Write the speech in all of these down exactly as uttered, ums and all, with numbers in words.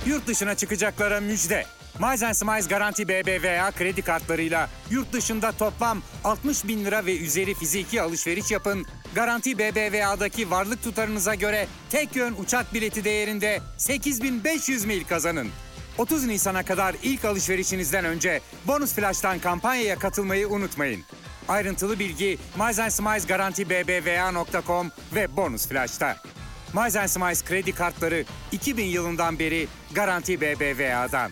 Yurt dışına çıkacaklara müjde. Miles and Smiles Garanti B B V A kredi kartlarıyla yurt dışında toplam altmış bin lira ve üzeri fiziki alışveriş yapın. Garanti B B V A'daki varlık tutarınıza göre tek yön uçak bileti değerinde sekiz bin beş yüz mil kazanın. otuz Nisan'a kadar ilk alışverişinizden önce Bonus Flash'tan kampanyaya katılmayı unutmayın. Ayrıntılı bilgi Miles and Smiles Garanti B B V A nokta com ve Bonus Flash'ta. Miles and Smiles kredi kartları iki bin yılından beri Garanti B B V A'dan.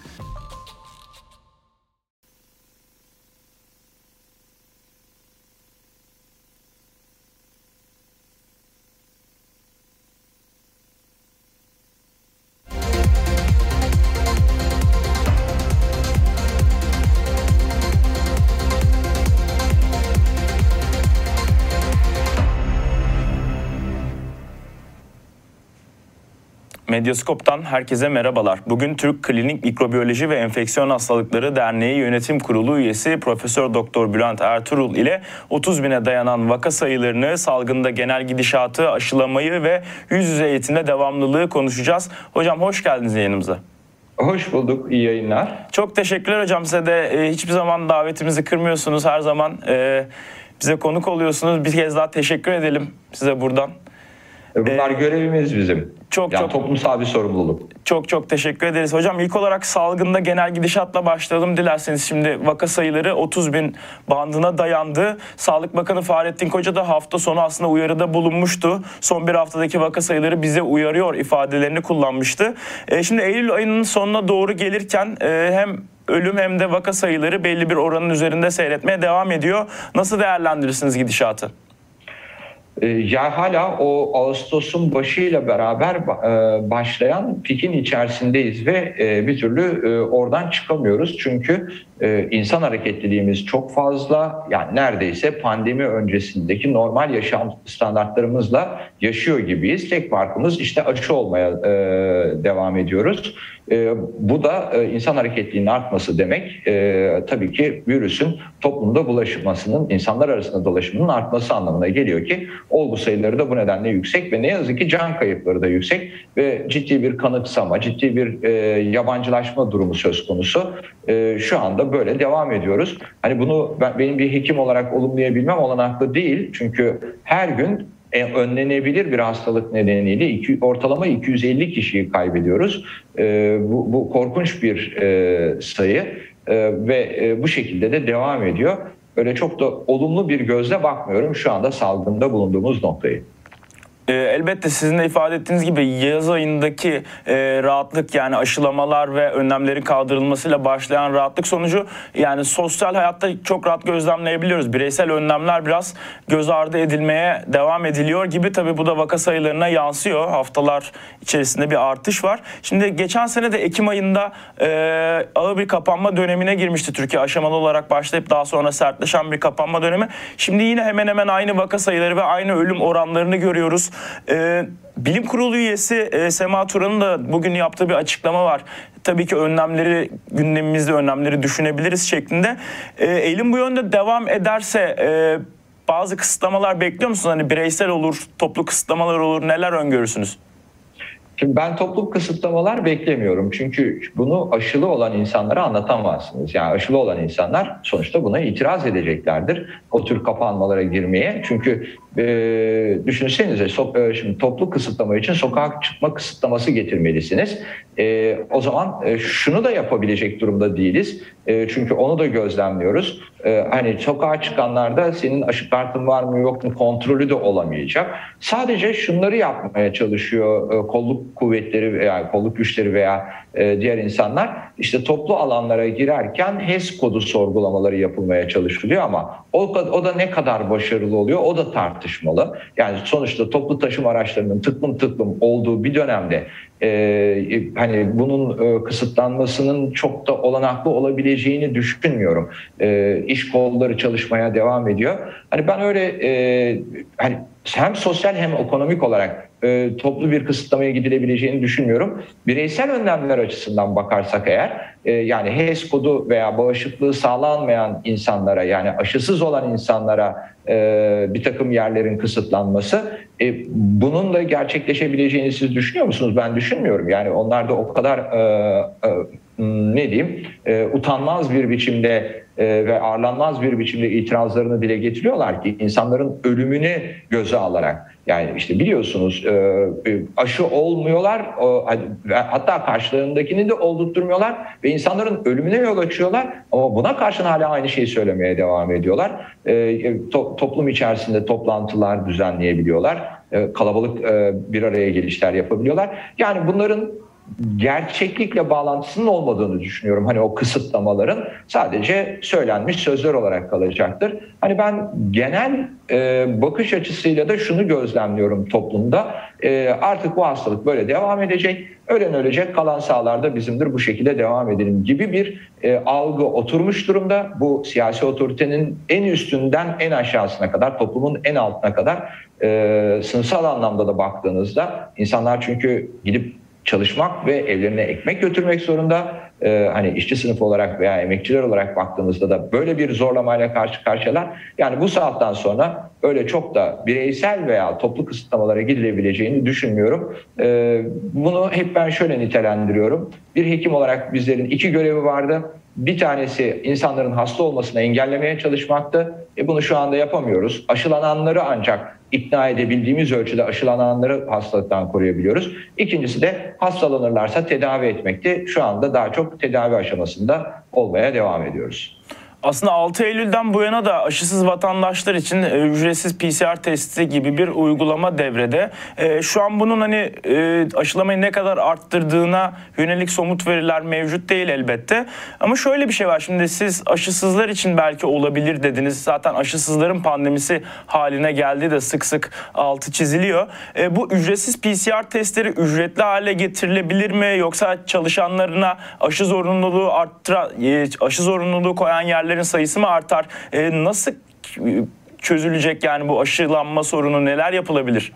Medyaskop'tan herkese merhabalar. Bugün Türk Klinik Mikrobiyoloji ve Enfeksiyon Hastalıkları Derneği Yönetim Kurulu üyesi Profesör Doktor Bülent Ertuğrul ile otuz bine dayanan vaka sayılarını, salgında genel gidişatı, aşılamayı ve yüz yüze eğitimde devamlılığı konuşacağız. Hocam hoş geldiniz yayınımıza. Hoş bulduk, iyi yayınlar. Çok teşekkürler hocam, size de e, hiçbir zaman davetimizi kırmıyorsunuz. Her zaman e, bize konuk oluyorsunuz. Bir kez daha teşekkür edelim size buradan. Bunlar ee, görevimiz bizim. Çok yani çok toplumsal bir sorumluluk. Çok çok teşekkür ederiz. Hocam ilk olarak salgında genel gidişatla başlayalım dilerseniz. Şimdi vaka sayıları otuz bin bandına dayandı. Sağlık Bakanı Fahrettin Koca da hafta sonu aslında uyarıda bulunmuştu. Son bir haftadaki vaka sayıları bize uyarıyor ifadelerini kullanmıştı. E, şimdi Eylül ayının sonuna doğru gelirken e, hem ölüm hem de vaka sayıları belli bir oranın üzerinde seyretmeye devam ediyor. Nasıl değerlendirirsiniz gidişatı? Ya hala o Ağustos'un başıyla beraber başlayan pikin içerisindeyiz ve bir türlü oradan çıkamıyoruz. Çünkü insan hareketliliğimiz çok fazla, yani neredeyse pandemi öncesindeki normal yaşam standartlarımızla yaşıyor gibiyiz. Tek farkımız işte aşı olmaya devam ediyoruz. Bu da insan hareketliliğinin artması demek. Tabii ki virüsün toplumda bulaşmasının, insanlar arasında dolaşımının artması anlamına geliyor ki olgu sayıları da bu nedenle yüksek ve ne yazık ki can kayıpları da yüksek ve ciddi bir kanıksama, ciddi bir e, yabancılaşma durumu söz konusu. E, şu anda böyle devam ediyoruz. Hani bunu ben, benim bir hekim olarak olumlayabilmem olanaklı değil. Çünkü her gün önlenebilir bir hastalık nedeniyle iki, ortalama iki yüz elli kişiyi kaybediyoruz. E, bu, bu korkunç bir e, sayı e, ve e, bu şekilde de devam ediyor. Öyle çok da olumlu bir gözle bakmıyorum şu anda salgında bulunduğumuz noktayı. E, elbette sizin de ifade ettiğiniz gibi yaz ayındaki e, rahatlık, yani aşılamalar ve önlemlerin kaldırılmasıyla başlayan rahatlık sonucu yani sosyal hayatta çok rahat gözlemleyebiliyoruz. Bireysel önlemler biraz göz ardı edilmeye devam ediliyor gibi. Tabii bu da vaka sayılarına yansıyor. Haftalar içerisinde bir artış var. Şimdi geçen sene de Ekim ayında e, ağır bir kapanma dönemine girmişti Türkiye. Aşamalı olarak başlayıp daha sonra sertleşen bir kapanma dönemi. Şimdi yine hemen hemen aynı vaka sayıları ve aynı ölüm oranlarını görüyoruz. Ee, Bilim Kurulu üyesi e, Sema Turan'ın da bugün yaptığı bir açıklama var. Tabii ki önlemleri, gündemimizde önlemleri düşünebiliriz şeklinde. E, eğilim bu yönde devam ederse e, bazı kısıtlamalar bekliyor musunuz? Hani bireysel olur, toplu kısıtlamalar olur, neler öngörürsünüz? Şimdi ben toplu kısıtlamalar beklemiyorum. Çünkü bunu aşılı olan insanlara anlatamazsınız. Yani aşılı olan insanlar sonuçta buna itiraz edeceklerdir. O tür kapanmalara girmeye. Çünkü e, düşünsenize so- şimdi toplu kısıtlama için sokağa çıkma kısıtlaması getirmelisiniz. E, o zaman e, şunu da yapabilecek durumda değiliz. E, çünkü onu da gözlemliyoruz. E, hani sokağa çıkanlarda senin aşı kartın var mı yok mu kontrolü de olamayacak. Sadece şunları yapmaya çalışıyor e, kolluk kuvvetleri veya kolluk güçleri veya e, diğer insanlar. İşte toplu alanlara girerken H E S kodu sorgulamaları yapılmaya çalışılıyor ama o, o da ne kadar başarılı oluyor o da tartışmalı. Yani sonuçta toplu taşıma araçlarının tıklım tıklım olduğu bir dönemde e, hani bunun e, kısıtlanmasının çok da olanaklı olabileceğini düşünmüyorum. E, iş kolları çalışmaya devam ediyor. Hani ben öyle e, hani hem sosyal hem ekonomik olarak e, toplu bir kısıtlamaya gidilebileceğini düşünmüyorum. Bireysel önlemler açısından bakarsak eğer, e, yani H E S kodu veya bağışıklığı sağlanmayan insanlara, yani aşısız olan insanlara e, bir takım yerlerin kısıtlanması, e, bunun da gerçekleşebileceğini siz düşünüyor musunuz? Ben düşünmüyorum. Yani onlar da o kadar e, e, ne diyeyim e, utanmaz bir biçimde e, ve arlanmaz bir biçimde itirazlarını dile getiriyorlar ki insanların ölümünü göze alarak. Yani işte biliyorsunuz e, aşı olmuyorlar, o, hatta karşılarındakini de oldurtturmuyorlar ve insanların ölümüne yol açıyorlar, ama buna karşın hala aynı şeyi söylemeye devam ediyorlar. E, to, toplum içerisinde toplantılar düzenleyebiliyorlar, e, kalabalık e, bir araya gelişler yapabiliyorlar. Yani bunların gerçeklikle bağlantısının olmadığını düşünüyorum. Hani o kısıtlamaların sadece söylenmiş sözler olarak kalacaktır. Hani ben genel e, bakış açısıyla da şunu gözlemliyorum toplumda. E, artık bu hastalık böyle devam edecek. Ölen ölecek, kalan sağlarda bizimdir, bu şekilde devam edelim gibi bir e, algı oturmuş durumda. Bu siyasi otoritenin en üstünden en aşağısına kadar, toplumun en altına kadar e, sınıfsal anlamda da baktığınızda insanlar çünkü gidip çalışmak ve evlerine ekmek götürmek zorunda. Ee, hani işçi sınıfı olarak veya emekçiler olarak baktığımızda da böyle bir zorlamayla karşı karşıyalar. Yani bu saatten sonra öyle çok da bireysel veya toplu kısıtlamalara gidilebileceğini düşünmüyorum. Ee, bunu hep ben şöyle nitelendiriyorum. Bir hekim olarak bizlerin iki görevi vardı. Bir tanesi insanların hasta olmasını engellemeye çalışmaktı. E bunu şu anda yapamıyoruz. Aşılananları ancak ikna edebildiğimiz ölçüde aşılananları hastalıktan koruyabiliyoruz. İkincisi de hastalanırlarsa tedavi etmekti. Şu anda daha çok tedavi aşamasında olmaya devam ediyoruz. Aslında altı Eylül'den bu yana da aşısız vatandaşlar için e, ücretsiz P C R testi gibi bir uygulama devrede. E, şu an bunun hani e, aşılamayı ne kadar arttırdığına yönelik somut veriler mevcut değil elbette. Ama şöyle bir şey var. Şimdi siz aşısızlar için belki olabilir dediniz. Zaten aşısızların pandemisi haline geldi de sık sık altı çiziliyor. E, bu ücretsiz P C R testleri ücretli hale getirilebilir mi? Yoksa çalışanlarına aşı zorunluluğu arttıra, e, aşı zorunluluğu koyan yerler sayısı mı artar? Ee, nasıl çözülecek yani bu aşılanma sorunu, neler yapılabilir?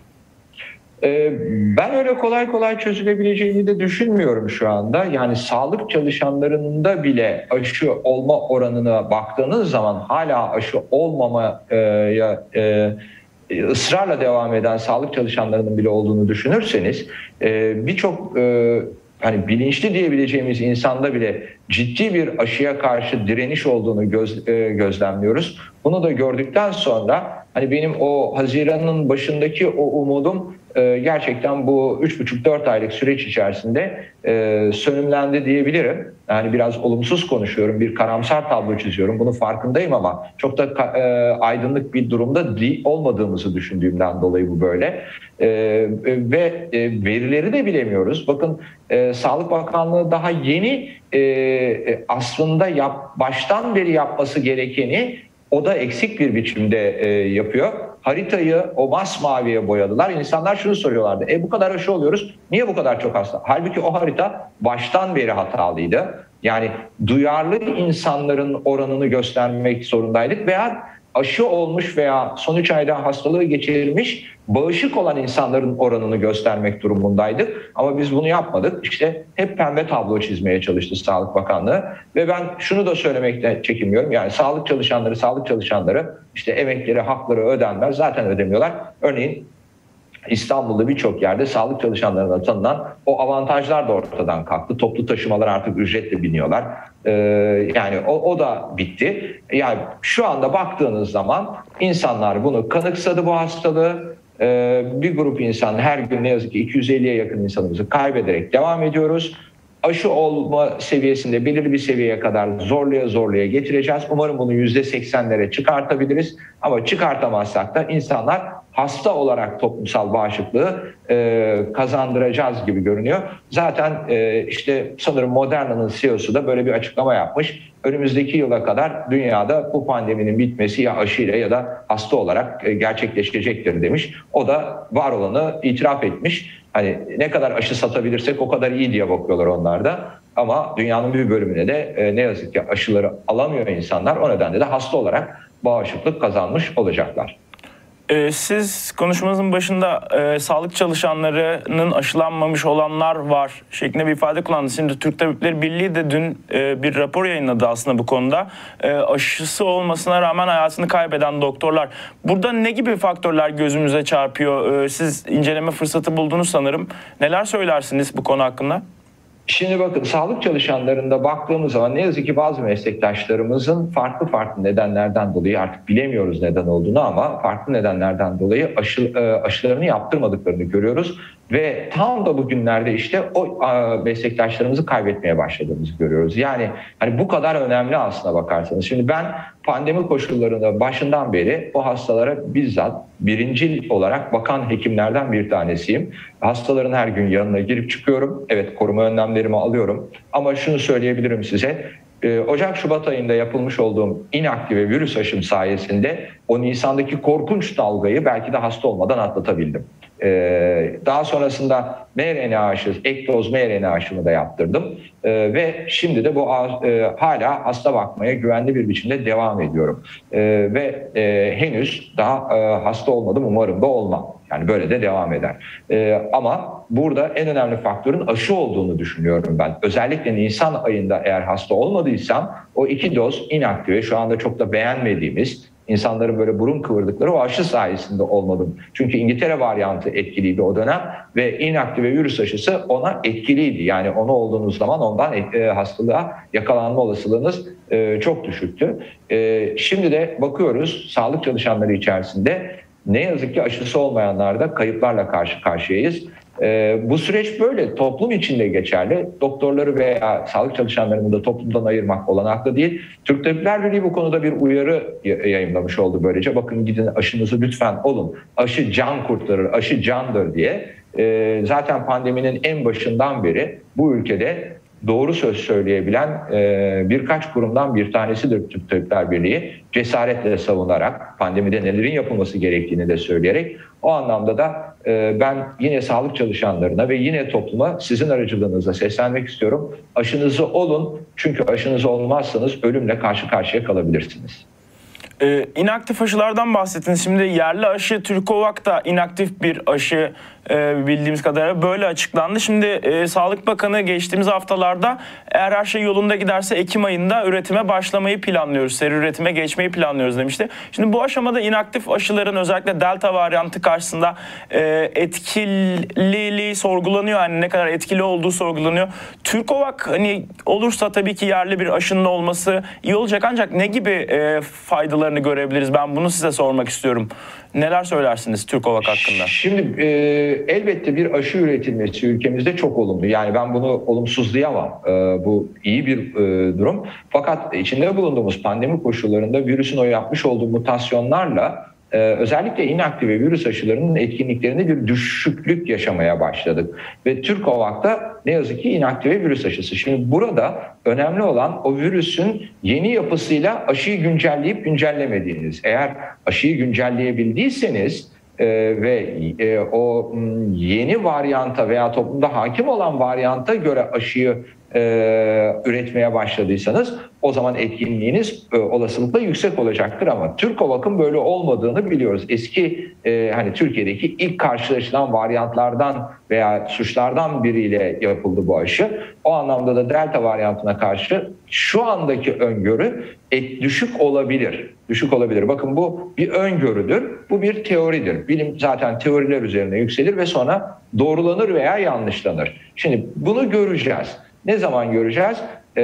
Ee, ben öyle kolay kolay çözülebileceğini de düşünmüyorum şu anda. Yani sağlık çalışanlarında bile aşı olma oranına baktığınız zaman hala aşı olmamaya e, ısrarla devam eden sağlık çalışanlarının bile olduğunu düşünürseniz e, birçok e, hani bilinçli diyebileceğimiz insanda bile ciddi bir aşıya karşı direniş olduğunu göz, e, gözlemliyoruz. Bunu da gördükten sonra hani benim o Haziran'ın başındaki o umudum e, gerçekten bu üç buçuk dört aylık süreç içerisinde e, sönümlendi diyebilirim. Yani biraz olumsuz konuşuyorum, bir karamsar tablo çiziyorum. Bunun farkındayım ama çok da e, aydınlık bir durumda değil, olmadığımızı düşündüğümden dolayı bu böyle. E, ve e, verileri de bilemiyoruz. Bakın e, Sağlık Bakanlığı daha yeni e, aslında yap, baştan beri yapması gerekeni o da eksik bir biçimde e, yapıyor. Haritayı o masmaviye boyadılar. İnsanlar şunu soruyorlardı. E bu kadar aşı oluyoruz. Niye bu kadar çok hasta? Halbuki o harita baştan beri hatalıydı. Yani duyarlı insanların oranını göstermek zorundaydık veya aşı olmuş veya son üç ayda hastalığı geçirmiş, bağışık olan insanların oranını göstermek durumundaydık. Ama biz bunu yapmadık. İşte hep pembe tablo çizmeye çalıştı Sağlık Bakanlığı. Ve ben şunu da söylemekte çekinmiyorum. Yani sağlık çalışanları, sağlık çalışanları işte emekleri, hakları ödenmez. Zaten ödemiyorlar. Örneğin İstanbul'da birçok yerde sağlık çalışanlarına tanınan o avantajlar da ortadan kalktı. Toplu taşımalar artık ücretle biniyorlar. Ee, yani o, o da bitti. Yani şu anda baktığınız zaman insanlar bunu kanıksadı, bu hastalığı. Ee, bir grup insan her gün ne yazık ki iki yüz elliye yakın insanımızı kaybederek devam ediyoruz. Aşı olma seviyesinde belirli bir seviyeye kadar zorluya zorluya getireceğiz. Umarım bunu yüzde seksenlere çıkartabiliriz. Ama çıkartamazsak da insanlar hasta olarak toplumsal bağışıklığı e, kazandıracağız gibi görünüyor. Zaten e, işte sanırım Moderna'nın C E O'su da böyle bir açıklama yapmış. Önümüzdeki yıla kadar dünyada bu pandeminin bitmesi ya aşıyla ya da hasta olarak e, gerçekleşecektir demiş. O da var olanı itiraf etmiş. Hani ne kadar aşı satabilirsek o kadar iyi diye bakıyorlar onlar da. Ama dünyanın bir bölümüne de e, ne yazık ki aşıları alamıyor insanlar. O nedenle de hasta olarak bağışıklık kazanmış olacaklar. Ee, siz konuşmanızın başında e, sağlık çalışanlarının aşılanmamış olanlar var şeklinde bir ifade kullandınız. Şimdi Türk Tabipleri Birliği de dün e, bir rapor yayınladı aslında bu konuda. E, aşısı olmasına rağmen hayatını kaybeden doktorlar. Burada ne gibi faktörler gözümüze çarpıyor? E, siz inceleme fırsatı buldunuz sanırım. Neler söylersiniz bu konu hakkında? Şimdi bakın, sağlık çalışanlarında baktığımız zaman ne yazık ki bazı meslektaşlarımızın farklı farklı nedenlerden dolayı, artık bilemiyoruz neden olduğunu ama farklı nedenlerden dolayı aşı, aşılarını yaptırmadıklarını görüyoruz. Ve tam da bugünlerde işte o meslektaşlarımızı kaybetmeye başladığımızı görüyoruz. Yani hani bu kadar önemli aslına bakarsanız. Şimdi ben pandemi koşullarında başından beri o hastalara bizzat birincil olarak bakan hekimlerden bir tanesiyim. Hastaların her gün yanına girip çıkıyorum. Evet, koruma önlemlerimi alıyorum. Ama şunu söyleyebilirim size. Ocak-Şubat ayında yapılmış olduğum inaktive virüs aşım sayesinde o Nisan'daki korkunç dalgayı belki de hasta olmadan atlatabildim. Daha sonrasında M R N A aşı, ek doz M R N A aşımı da yaptırdım. Ve şimdi de bu hala hasta bakmaya güvenli bir biçimde devam ediyorum. Ve henüz daha hasta olmadım, umarım da olmam. Yani böyle de devam eder. Ee, ama burada en önemli faktörün aşı olduğunu düşünüyorum ben. Özellikle Nisan ayında eğer hasta olmadıysam o iki doz inaktive, şu anda çok da beğenmediğimiz, insanların böyle burun kıvırdıkları o aşı sayesinde olmadım. Çünkü İngiltere varyantı etkiliydi o dönem ve inaktive virüs aşısı ona etkiliydi. Yani onu olduğunuz zaman ondan e, hastalığa yakalanma olasılığınız e, çok düşüktü. E, şimdi de bakıyoruz sağlık çalışanları içerisinde ne yazık ki aşısı olmayanlarda kayıplarla karşı karşıyayız. Ee, bu süreç böyle toplum içinde geçerli. Doktorları veya sağlık çalışanlarını da toplumdan ayırmak olanaklı değil. Türk Tabipler Birliği bu konuda bir uyarı yayınlamış oldu böylece. Bakın, gidin aşınızı lütfen olun. Aşı can kurtarır, aşı candır diye. Ee, zaten pandeminin en başından beri bu ülkede doğru söz söyleyebilen e, birkaç kurumdan bir tanesidir Türk Tabipler Birliği. Cesaretle savunarak, pandemide nelerin yapılması gerektiğini de söyleyerek, o anlamda da e, ben yine sağlık çalışanlarına ve yine topluma sizin aracılığınızla seslenmek istiyorum. Aşınızı olun, çünkü aşınız olmazsanız ölümle karşı karşıya kalabilirsiniz. Ee, inaktif aşılardan bahsettiniz. Şimdi yerli aşı Türkovak da inaktif bir aşı e, bildiğimiz kadarıyla böyle açıklandı. Şimdi e, Sağlık Bakanı geçtiğimiz haftalarda eğer her şey yolunda giderse Ekim ayında üretime başlamayı planlıyoruz, seri üretime geçmeyi planlıyoruz demişti. Şimdi bu aşamada inaktif aşıların özellikle Delta varyantı karşısında e, etkililiği sorgulanıyor. Yani ne kadar etkili olduğu sorgulanıyor. Türkovak hani olursa tabii ki yerli bir aşının olması iyi olacak, ancak ne gibi e, faydalarını görebiliriz? Ben bunu size sormak istiyorum. Neler söylersiniz Türkovak hakkında? Şimdi e, elbette bir aşı üretilmesi ülkemizde çok olumlu. Yani ben bunu olumsuzlayamam. E, bu iyi bir e, durum. Fakat içinde bulunduğumuz pandemi koşullarında virüsün o yapmış olduğu mutasyonlarla Ee, özellikle inaktive virüs aşılarının etkinliklerinde bir düşüklük yaşamaya başladık. Ve Türkovak'ta ne yazık ki inaktive virüs aşısı. Şimdi burada önemli olan o virüsün yeni yapısıyla aşıyı güncelleyip güncellemediğiniz. Eğer aşıyı güncelleyebildiyseniz e, ve e, o yeni varyanta veya toplumda hakim olan varyanta göre aşıyı e, üretmeye başladıysanız, o zaman etkinliğiniz e, olasılıkla yüksek olacaktır. Ama Türkovak'ın böyle olmadığını biliyoruz. Eski e, hani Türkiye'deki ilk karşılaşılan varyantlardan veya suçlardan biriyle yapıldı bu aşı. O anlamda da Delta varyantına karşı şu andaki öngörü et, düşük olabilir. Düşük olabilir. Bakın, bu bir öngörüdür. Bu bir teoridir. Bilim zaten teoriler üzerine yükselir ve sonra doğrulanır veya yanlışlanır. Şimdi bunu göreceğiz. Ne zaman göreceğiz?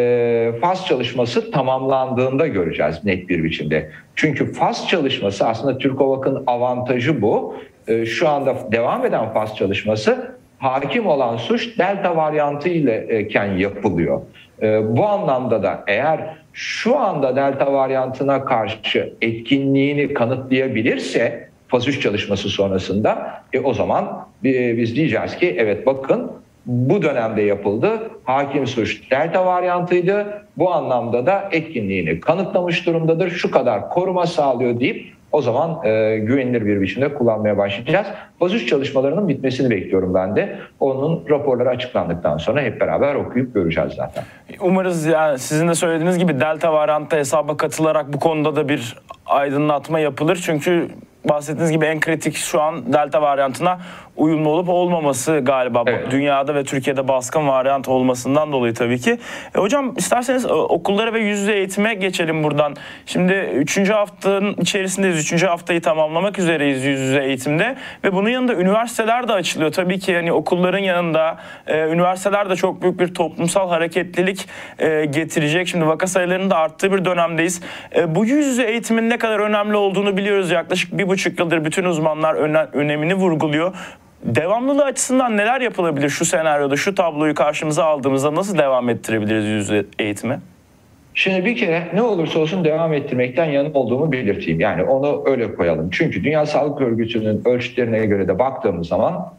E, faz çalışması tamamlandığında göreceğiz net bir biçimde. Çünkü faz çalışması aslında Türkovak'ın avantajı bu. E, şu anda devam eden faz çalışması hakim olan suç Delta varyantı ileken yapılıyor. E, bu anlamda da eğer şu anda Delta varyantına karşı etkinliğini kanıtlayabilirse faz üç çalışması sonrasında e, o zaman e, biz diyeceğiz ki evet, bakın, bu dönemde yapıldı. Hakim suç Delta varyantıydı. Bu anlamda da etkinliğini kanıtlamış durumdadır. Şu kadar koruma sağlıyor deyip o zaman e, güvenilir bir biçimde kullanmaya başlayacağız. Faz üç çalışmalarının bitmesini bekliyorum ben de. Onun raporları açıklandıktan sonra hep beraber okuyup göreceğiz zaten. Umarız, yani sizin de söylediğiniz gibi Delta varyantı hesaba katılarak bu konuda da bir aydınlatma yapılır. Çünkü bahsettiğiniz gibi en kritik şu an Delta varyantına uyumlu olup olmaması galiba. Evet. Dünyada ve Türkiye'de baskın varyant olmasından dolayı tabii ki. E, hocam isterseniz okullara ve yüz yüze eğitime geçelim buradan. Şimdi üçüncü haftanın içerisindeyiz. Üçüncü haftayı tamamlamak üzereyiz yüz yüze eğitimde ve bunun yanında üniversiteler de açılıyor. Tabii ki yani okulların yanında e, üniversiteler de çok büyük bir toplumsal hareketlilik e, getirecek. Şimdi vaka sayılarının da arttığı bir dönemdeyiz. E, bu yüz yüze eğitimin ne kadar önemli olduğunu biliyoruz. Yaklaşık bir buçuk yıldır bütün uzmanlar öne, önemini vurguluyor. Devamlılığı açısından neler yapılabilir şu senaryoda, şu tabloyu karşımıza aldığımızda nasıl devam ettirebiliriz yüz yüze eğitimi? Şimdi bir kere ne olursa olsun devam ettirmekten yana olduğumu belirteyim. Yani onu öyle koyalım. Çünkü Dünya Sağlık Örgütü'nün ölçütlerine göre de baktığımız zaman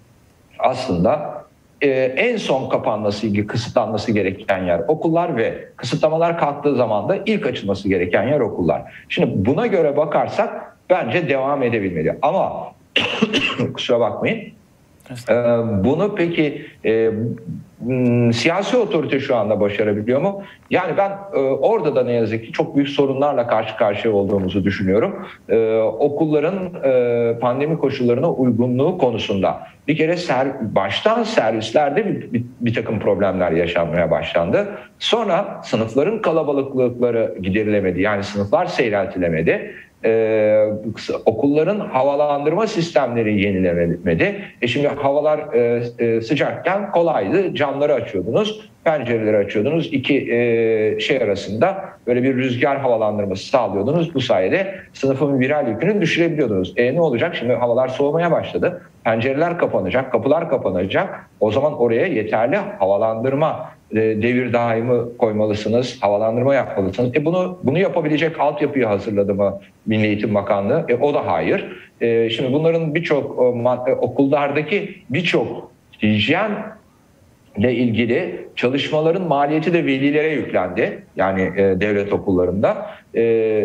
aslında e, en son kapanması, kısıtlanması gereken yer okullar ve kısıtlamalar kalktığı zaman da ilk açılması gereken yer okullar. Şimdi buna göre bakarsak bence devam edebilmeli. Ama kusura bakmayın. Ee, bunu peki e, m, siyasi otorite şu anda başarabiliyor mu? Yani ben e, orada da ne yazık ki çok büyük sorunlarla karşı karşıya olduğumuzu düşünüyorum. Ee, okulların e, pandemi koşullarına uygunluğu konusunda bir kere ser, baştan servislerde bir, bir, bir takım problemler yaşanmaya başlandı. Sonra sınıfların kalabalıklıkları giderilemedi. Yani sınıflar seyreltilemedi. Ee, okulların havalandırma sistemleri yenilemedi. E şimdi havalar e, e, sıcakken kolaydı. Camları açıyordunuz, pencereleri açıyordunuz. İki e, şey arasında böyle bir rüzgar havalandırması sağlıyordunuz. Bu sayede sınıfın viral yükünü düşürebiliyordunuz. E ne olacak? Şimdi havalar soğumaya başladı. Pencereler kapanacak, kapılar kapanacak. O zaman oraya yeterli havalandırma e, devir daimi koymalısınız, havalandırma yapmalısınız. E bunu bunu yapabilecek altyapıyı hazırladı mı Milli Eğitim Bakanlığı? E o da hayır. E, şimdi bunların birçok e, okullardaki birçok hijyen ile ilgili çalışmaların maliyeti de velilere yüklendi. Yani e, devlet okullarında. E,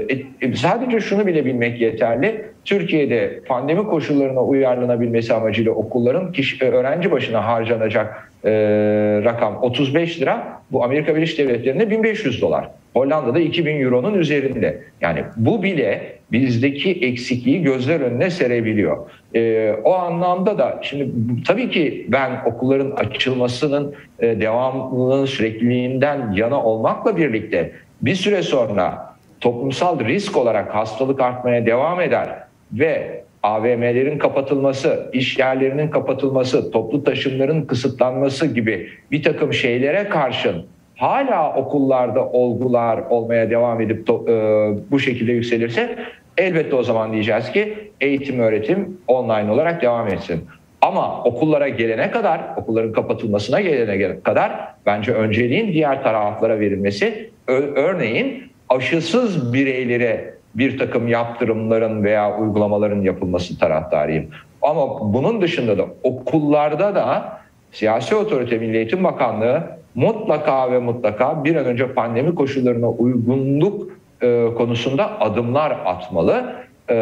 e, sadece şunu bile bilmek yeterli. Türkiye'de pandemi koşullarına uyarlanabilmesi amacıyla okulların kişi, öğrenci başına harcanacak e, rakam otuz beş lira. Bu Amerika Birleşik Devletleri'nde bin beş yüz dolar. Hollanda'da iki bin euronun üzerinde. Yani bu bile bizdeki eksikliği gözler önüne serebiliyor. Ee, o anlamda da şimdi tabii ki ben okulların açılmasının e, devamlılığının sürekliliğinden yana olmakla birlikte bir süre sonra toplumsal risk olarak hastalık artmaya devam eder ve A V M'lerin kapatılması, iş yerlerinin kapatılması, toplu taşımların kısıtlanması gibi bir takım şeylere karşın hala okullarda olgular olmaya devam edip to, e, bu şekilde yükselirse elbette o zaman diyeceğiz ki eğitim öğretim online olarak devam etsin. Ama okullara gelene kadar, okulların kapatılmasına gelene kadar bence önceliğin diğer taraflara verilmesi, ö- örneğin aşısız bireylere bir takım yaptırımların veya uygulamaların yapılması taraftarıyım. Ama bunun dışında da okullarda da siyasi otorite Milli Eğitim Bakanlığı mutlaka ve mutlaka bir an önce pandemi koşullarına uygunluk e, konusunda adımlar atmalı.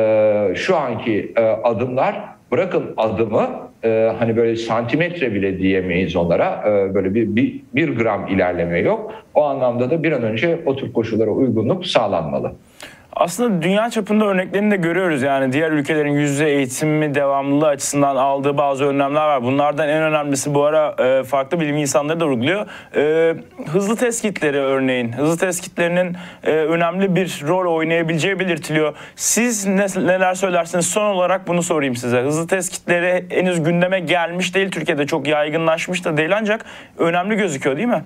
E, şu anki e, adımlar, bırakın adımı, e, hani böyle santimetre bile diyemeyiz onlara, e, böyle bir, bir, bir gram ilerleme yok. O anlamda da bir an önce o tür koşullara uygunluk sağlanmalı. Aslında dünya çapında örneklerini de görüyoruz. Yani diğer ülkelerin yüz yüze eğitimi devamlılığı açısından aldığı bazı önlemler var. Bunlardan en önemlisi bu ara e, farklı bilim insanları da vurguluyor. E, hızlı test kitleri örneğin. Hızlı test kitlerinin e, önemli bir rol oynayabileceği belirtiliyor. Siz ne, neler söylersiniz? Son olarak bunu sorayım size. Hızlı test kitleri henüz gündeme gelmiş değil. Türkiye'de çok yaygınlaşmış da değil ancak önemli gözüküyor değil mi?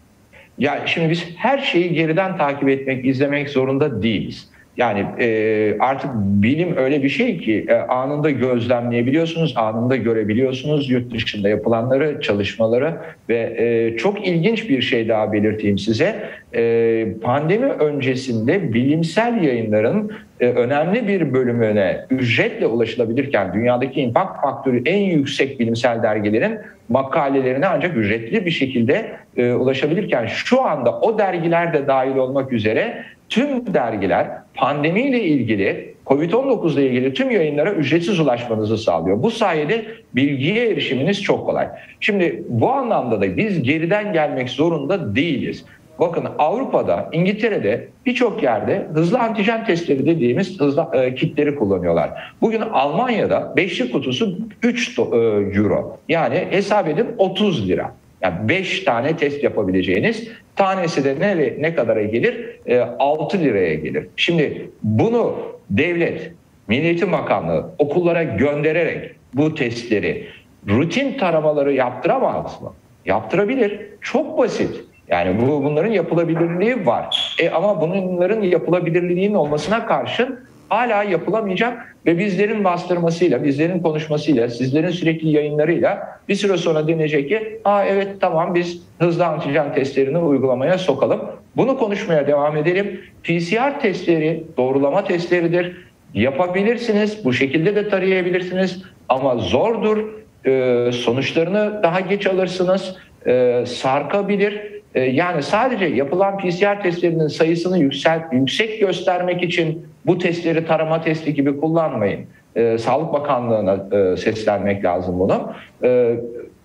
Ya şimdi biz her şeyi geriden takip etmek, izlemek zorunda değiliz. Yani e, artık bilim öyle bir şey ki e, anında gözlemleyebiliyorsunuz, anında görebiliyorsunuz yurt dışında yapılanları, çalışmaları ve e, çok ilginç bir şey daha belirteyim size. E, pandemi öncesinde bilimsel yayınların e, önemli bir bölümüne ücretle ulaşılabilirken dünyadaki impact faktörü en yüksek bilimsel dergilerin makalelerine ancak ücretli bir şekilde e, ulaşabilirken şu anda o dergiler de dahil olmak üzere tüm dergiler pandemiyle ilgili, kovid on dokuz ile ilgili tüm yayınlara ücretsiz ulaşmanızı sağlıyor. Bu sayede bilgiye erişiminiz çok kolay. Şimdi bu anlamda da biz geriden gelmek zorunda değiliz. Bakın Avrupa'da, İngiltere'de birçok yerde hızlı antijen testleri dediğimiz hızlı e, kitleri kullanıyorlar. Bugün Almanya'da beşli kutusu üç euro. Yani hesap edin otuz lira. Yani beş tane test yapabileceğiniz, tanesi de ne, ne kadara gelir? E, altı liraya gelir. Şimdi bunu devlet, Milli Eğitim Bakanlığı okullara göndererek bu testleri, rutin taramaları yaptıramaz mı? Yaptırabilir. Çok basit. Yani bu bunların yapılabilirliği var. E ama bunların yapılabilirliğinin olmasına karşın hala yapılamayacak ve bizlerin bastırmasıyla, bizlerin konuşmasıyla, sizlerin sürekli yayınlarıyla bir süre sonra denecek ki aa evet tamam biz hızlı antijen testlerini uygulamaya sokalım. Bunu konuşmaya devam edelim. P C R testleri doğrulama testleridir. Yapabilirsiniz. Bu şekilde de tarayabilirsiniz. Ama zordur. Ee, sonuçlarını daha geç alırsınız. Ee, sarkabilir. Yani sadece yapılan P C R testlerinin sayısını yüksek, yüksek göstermek için bu testleri tarama testi gibi kullanmayın. Ee, Sağlık Bakanlığı'na e, seslenmek lazım bunu. Ee,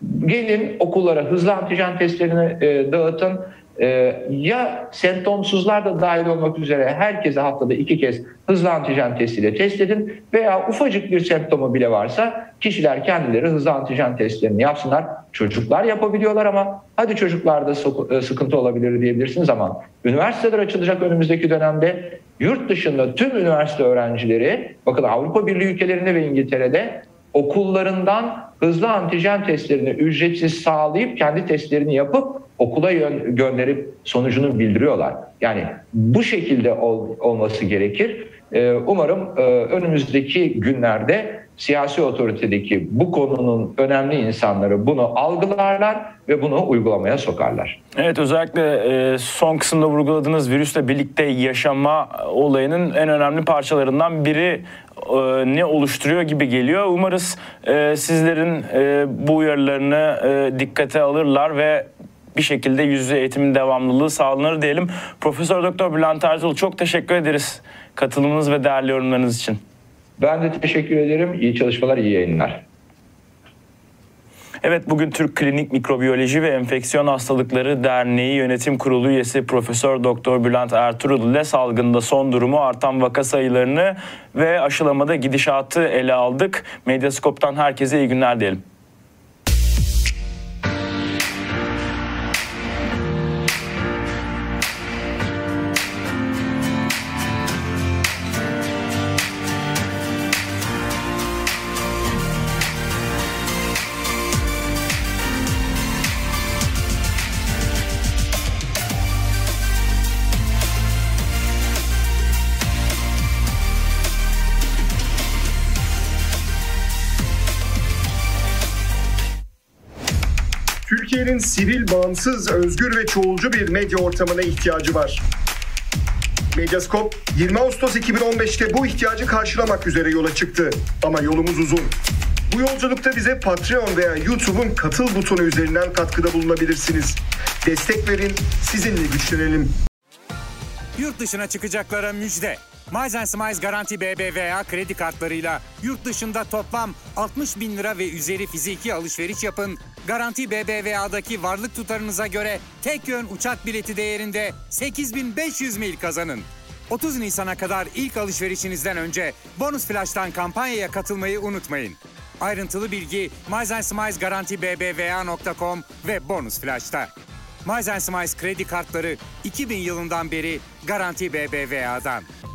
gelin okullara hızlı antijen testlerini e, dağıtın. Ee, ya semptomsuzlar da dahil olmak üzere herkese haftada iki kez hızlı antijen testiyle test edin veya ufacık bir semptomu bile varsa kişiler kendileri hızlı antijen testlerini yapsınlar. Çocuklar yapabiliyorlar ama hadi çocuklarda sıkıntı olabilir diyebilirsiniz ama üniversiteler açılacak önümüzdeki dönemde. Yurt dışında tüm üniversite öğrencileri, bakın Avrupa Birliği ülkelerinde ve İngiltere'de okullarından hızlı antijen testlerini ücretsiz sağlayıp kendi testlerini yapıp okula yön, gönderip sonucunu bildiriyorlar. Yani bu şekilde ol, olması gerekir. Ee, umarım e, önümüzdeki günlerde siyasi otoritedeki bu konunun önemli insanları bunu algılarlar ve bunu uygulamaya sokarlar. Evet, özellikle e, son kısımda vurguladığınız virüsle birlikte yaşama olayının en önemli parçalarından biri e, ne oluşturuyor gibi geliyor. Umarız e, sizlerin e, bu uyarılarını e, dikkate alırlar ve bir şekilde yüz yüze eğitimin devamlılığı sağlanır diyelim. Profesör Doktor Bülent Ertuğrul, çok teşekkür ederiz katılımınız ve değerli yorumlarınız için. Ben de teşekkür ederim. İyi çalışmalar, iyi yayınlar. Evet, bugün Türk Klinik Mikrobiyoloji ve Enfeksiyon Hastalıkları Derneği Yönetim Kurulu üyesi Profesör Doktor Bülent Ertuğrul ile salgında son durumu, artan vaka sayılarını ve aşılamada gidişatı ele aldık. Medyaskop'tan herkese iyi günler diyelim. Türkiye'nin sivil, bağımsız, özgür ve çoğulcu bir medya ortamına ihtiyacı var. Medyaskop yirmi Ağustos iki bin on beş'te bu ihtiyacı karşılamak üzere yola çıktı. Ama yolumuz uzun. Bu yolculukta bize Patreon veya YouTube'un katıl butonu üzerinden katkıda bulunabilirsiniz. Destek verin, sizinle güçlenelim. Yurt dışına çıkacaklara müjde. Miles Smiles Garanti B B V A kredi kartlarıyla yurt dışında toplam altmış bin lira ve üzeri fiziki alışveriş yapın. Garanti B B V A'daki varlık tutarınıza göre tek yön uçak bileti değerinde sekiz bin beş yüz mil kazanın. otuz Nisan'a kadar ilk alışverişinizden önce Bonus Flash'tan kampanyaya katılmayı unutmayın. Ayrıntılı bilgi Miles Smiles Garanti B B V A nokta com ve Bonus Flash'ta. Miles Smiles kredi kartları iki bin yılından beri Garanti B B V A'dan.